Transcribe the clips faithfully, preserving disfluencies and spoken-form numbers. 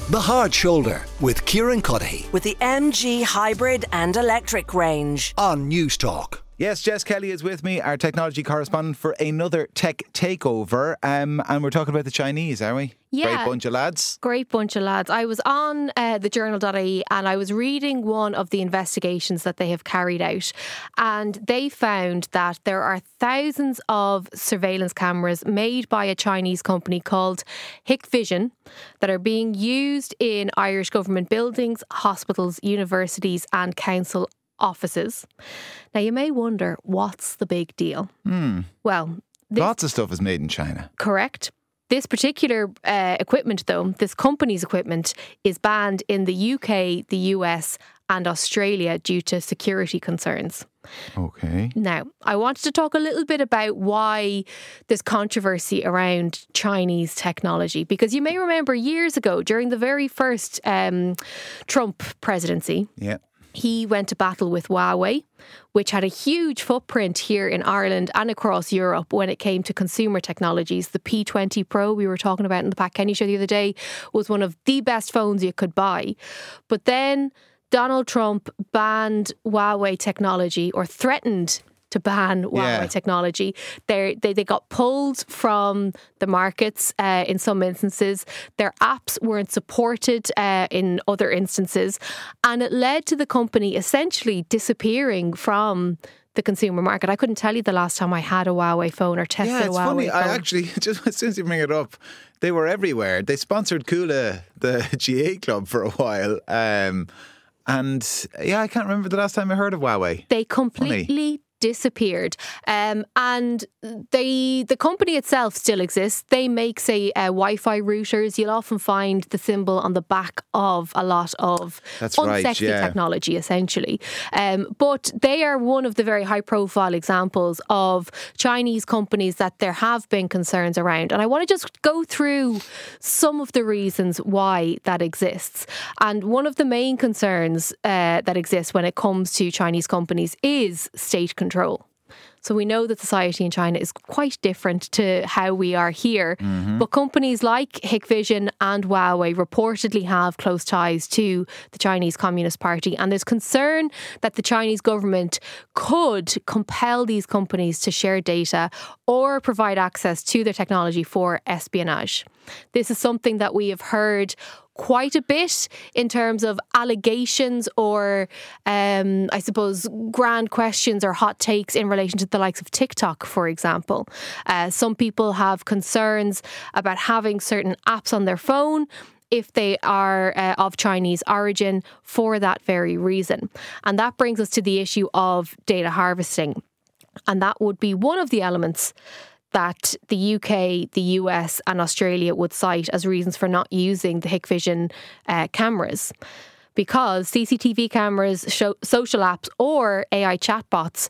The Hard Shoulder with Kieran Cuddihy with the M G hybrid and electric range on News Talk. Yes, Jess Kelly is with me, our technology correspondent, for another tech takeover. Um, and we're talking about the Chinese, are we? Yeah. Great bunch of lads. Great bunch of lads. I was on uh, the journal dot I E and I was reading one of the investigations that they have carried out. And they found that there are thousands of surveillance cameras made by a Chinese company called Hikvision that are being used in Irish government buildings, hospitals, universities and council offices. Now, you may wonder, what's the big deal? Hmm. Well, this, lots of stuff is made in China. Correct. This particular uh, equipment, though, this company's equipment, is banned in the U K, the U S and Australia due to security concerns. Okay. Now, I wanted to talk a little bit about why there's controversy around Chinese technology, because you may remember years ago, during the very first um, Trump presidency, yeah. he went to battle with Huawei, which had a huge footprint here in Ireland and across Europe when it came to consumer technologies. The P twenty Pro we were talking about in the Pat Kenny show the other day was one of the best phones you could buy. But then Donald Trump banned Huawei technology, or threatened to ban Huawei Yeah. technology. They're, they they got pulled from the markets uh, in some instances. Their apps weren't supported uh, in other instances. And it led to the company essentially disappearing from the consumer market. I couldn't tell you the last time I had a Huawei phone or tested Yeah, a it's Huawei funny. phone. I actually, just as soon as you bring it up, they were everywhere. They sponsored Kula, the G A club, for a while. Um, and yeah, I can't remember the last time I heard of Huawei. They completely disappeared. Um, and they, the company itself still exists. They make, say, uh, Wi-Fi routers. You'll often find the symbol on the back of a lot of That's unsexy right, yeah. technology, essentially. Um, but they are one of the very high-profile examples of Chinese companies that there have been concerns around. And I want to just go through some of the reasons why that exists. And one of the main concerns uh, that exists when it comes to Chinese companies is state control. Control. So we know that society in China is quite different to how we are here. Mm-hmm. But companies like Hikvision and Huawei reportedly have close ties to the Chinese Communist Party. And there's concern that the Chinese government could compel these companies to share data or provide access to their technology for espionage. This is something that we have heard quite a bit in terms of allegations or, um, I suppose, grand questions or hot takes in relation to the likes of TikTok, for example. Uh, some people have concerns about having certain apps on their phone if they are uh, of Chinese origin for that very reason. And that brings us to the issue of data harvesting. And that would be one of the elements that the U K, the U S and Australia would cite as reasons for not using the Hikvision uh, cameras. Because C C T V cameras, show, social apps or A I chatbots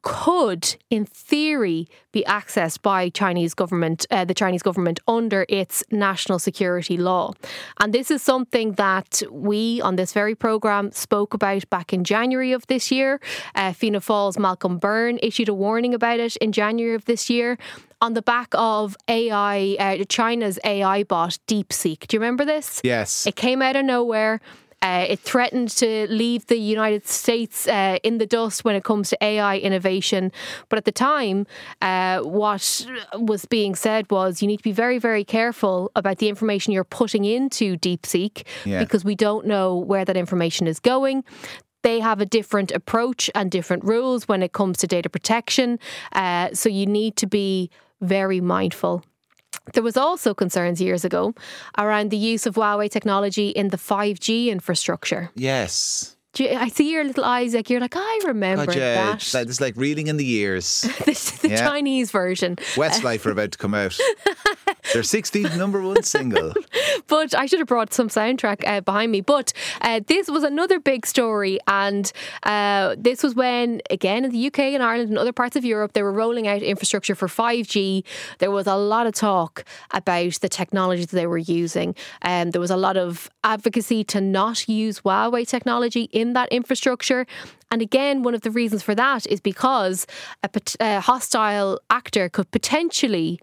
could, in theory, be accessed by Chinese government, uh, the Chinese government under its national security law. And this is something that we on this very programme spoke about back in January of this year. Uh, Fianna Fáil's Malcolm Byrne issued a warning about it in January of this year on the back of A I, uh, China's A I bot DeepSeek. Do you remember this? Yes. It came out of nowhere. Uh, it threatened to leave the United States uh, in the dust when it comes to A I innovation. But at the time, uh, what was being said was you need to be very, very careful about the information you're putting into DeepSeek Yeah. because we don't know where that information is going. They have a different approach and different rules when it comes to data protection. Uh, so you need to be very mindful. There was also concerns years ago around the use of Huawei technology in the five G infrastructure. Yes. Do you, I see your little eyes, like you're like, I remember God, yeah, that. It's like, like reeling in the years. the the Yeah. Chinese version. Westlife are about to come out. Their sixteenth number one single. But I should have brought some soundtrack uh, behind me. But uh, this was another big story. And uh, this was when, again, in the U K and Ireland and other parts of Europe, they were rolling out infrastructure for five G. There was a lot of talk about the technology that they were using. Um, there was a lot of advocacy to not use Huawei technology in that infrastructure. And again, one of the reasons for that is because a, a hostile actor could potentially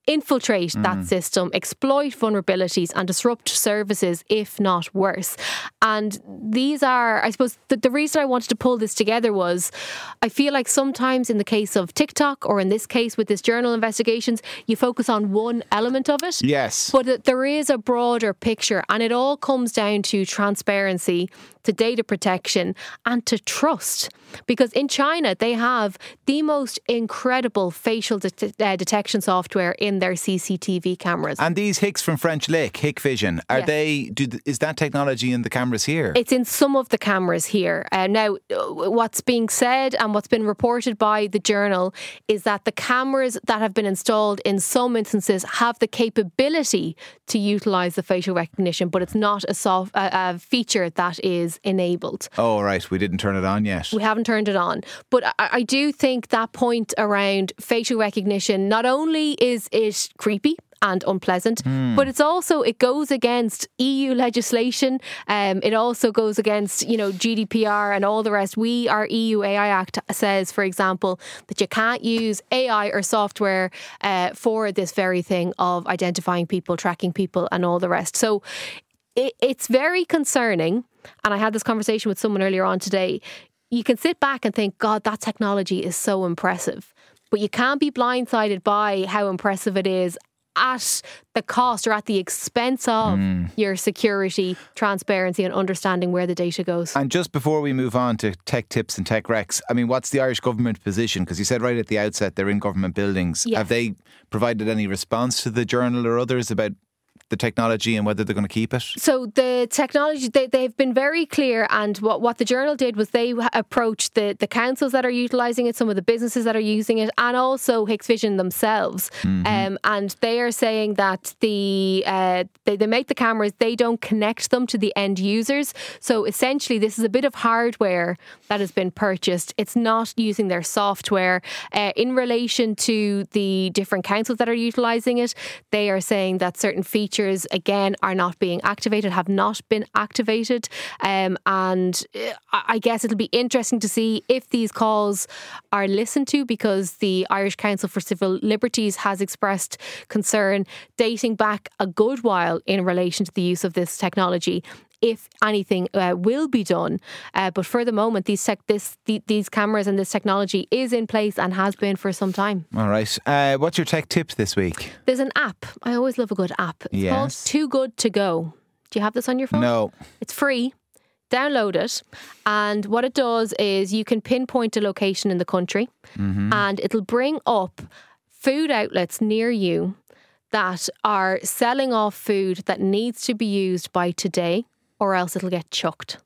infiltrate that system, exploit vulnerabilities and disrupt services, if not worse. And these are, I suppose, the, the reason I wanted to pull this together was I feel like sometimes in the case of TikTok, or in this case with this journal investigations, you focus on one element of it. Yes. But it, there is a broader picture, and it all comes down to transparency, to data protection and to trust. Because in China, they have the most incredible facial de- uh, detection software in their C C T V cameras. And these Hicks from French Lick, Hikvision, are Yes. they? Do, is that technology in the cameras here? It's in some of the cameras here. Uh, now, uh, what's being said and what's been reported by the journal is that the cameras that have been installed in some instances have the capability to utilise the facial recognition, but it's not a, soft, a, a feature that is enabled. Oh, right. We didn't turn it on yet. We haven't turned it on. But I, I do think that point around facial recognition, not only is it creepy and unpleasant, Mm. but it's also, it goes against E U legislation. Um, it also goes against, you know, G D P R and all the rest. We, our E U A I Act says, for example, that you can't use A I or software uh, for this very thing of identifying people, tracking people and all the rest. So it, it's very concerning. And I had this conversation with someone earlier on today. You can sit back and think, God, that technology is so impressive. But you can't be blindsided by how impressive it is at the cost or at the expense of mm. your security, transparency and understanding where the data goes. And just before we move on to tech tips and tech recs, I mean, what's the Irish government position? Because you said right at the outset they're in government buildings. Yes. Have they provided any response to the journal or others about the technology and whether they're going to keep it? So the technology, they, they've been very clear, and what, what the journal did was they approached the, the councils that are utilising it, some of the businesses that are using it, and also Hikvision themselves. Mm-hmm. Um, and they are saying that the uh, they, they make the cameras, they don't connect them to the end users. So essentially this is a bit of hardware that has been purchased. It's not using their software. Uh, in relation to the different councils that are utilising it, they are saying that certain features again are not being activated, have not been activated, um, and I guess it'll be interesting to see if these calls are listened to, because the Irish Council for Civil Liberties has expressed concern dating back a good while in relation to the use of this technology, if anything uh, will be done. Uh, but for the moment, these tech, this the, these cameras and this technology is in place and has been for some time. All right. Uh, what's your tech tip this week? There's an app. I always love a good app. It's yes. called Too Good To Go. Do you have this on your phone? No. It's free. Download it. And what it does is you can pinpoint a location in the country, mm-hmm. and it'll bring up food outlets near you that are selling off food that needs to be used by today, or else it'll get chucked.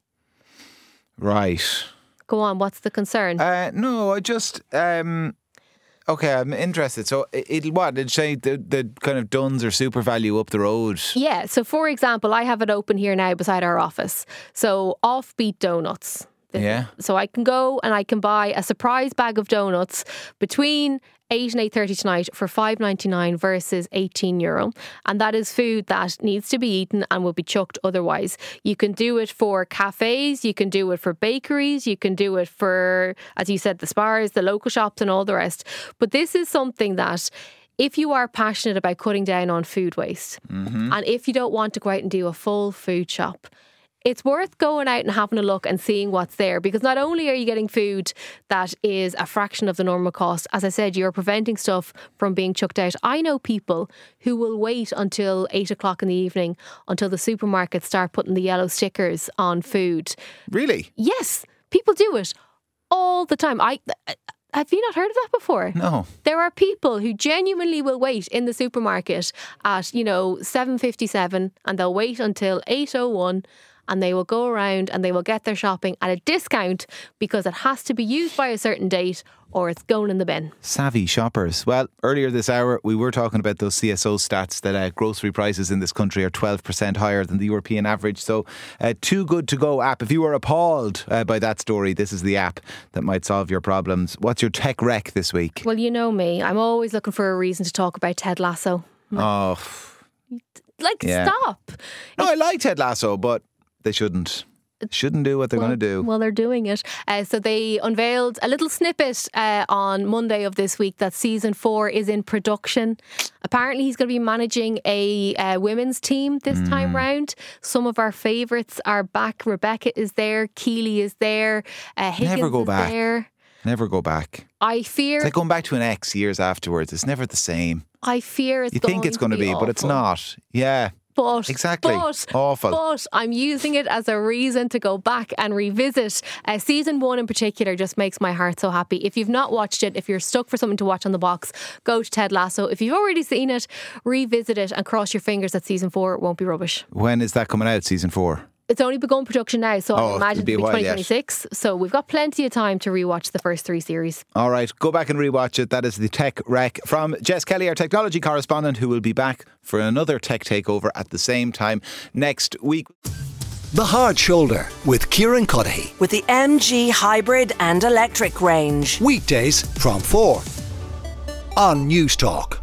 Right. Go on, what's the concern? Uh, no, I just... Um, okay, I'm interested. So it'll what? It'll say the, the kind of Duns or Super Value up the road. Yeah, so for example, I have it open here now beside our office. So Offbeat Donuts. Yeah. So I can go and I can buy a surprise bag of donuts between eight and eight thirty tonight for five ninety-nine versus eighteen euro, and that is food that needs to be eaten and will be chucked otherwise. You can do it for cafes, you can do it for bakeries, you can do it for, as you said, the spars, the local shops and all the rest. But this is something that, if you are passionate about cutting down on food waste, mm-hmm. and if you don't want to go out and do a full food shop, it's worth going out and having a look and seeing what's there, because not only are you getting food that is a fraction of the normal cost, as I said, you're preventing stuff from being chucked out. I know people who will wait until eight o'clock in the evening until the supermarkets start putting the yellow stickers on food. Really? Yes, people do it all the time. I... Have you not heard of that before? No. There are people who genuinely will wait in the supermarket at, you know, seven fifty-seven, and they'll wait until eight oh one, and they will go around and they will get their shopping at a discount because it has to be used by a certain date or it's going in the bin. Savvy shoppers. Well, earlier this hour we were talking about those C S O stats that uh, grocery prices in this country are twelve percent higher than the European average. So uh, Too Good To Go app. If you were appalled uh, by that story, this is the app that might solve your problems. What's your tech rec this week? Well, you know me. I'm always looking for a reason to talk about Ted Lasso. Oh. Like, yeah. stop. No, I like Ted Lasso, but they shouldn't. Shouldn't do what they're well, going to do. Well, they're doing it. Uh, so they unveiled a little snippet uh, on Monday of this week that season four is in production. Apparently, he's going to be managing a uh, women's team this mm. time round. Some of our favourites are back. Rebecca is there. Keely is there. Uh, Higgins Never go is back. there. Never go back. I fear... It's like going back to an ex years afterwards. It's never the same. I fear it's You going think it's going to be, awful. but it's not. Yeah. But, exactly. But, Awful. But I'm using it as a reason to go back and revisit. Uh, season one in particular just makes my heart so happy. If you've not watched it, if you're stuck for something to watch on the box, go to Ted Lasso. If you've already seen it, revisit it and cross your fingers that season four won't be rubbish. When is that coming out, season four? It's only begun production now, so Oh, I imagine it'll be a it'll be while twenty twenty-six. So we've got plenty of time to rewatch the first three series. All right, go back and rewatch it. That is the Tech Rec from Jess Kelly, our technology correspondent, who will be back for another Tech Takeover at the same time next week. The Hard Shoulder with Kieran Cuddihy. With the M G hybrid and electric range. Weekdays from four on News Talk.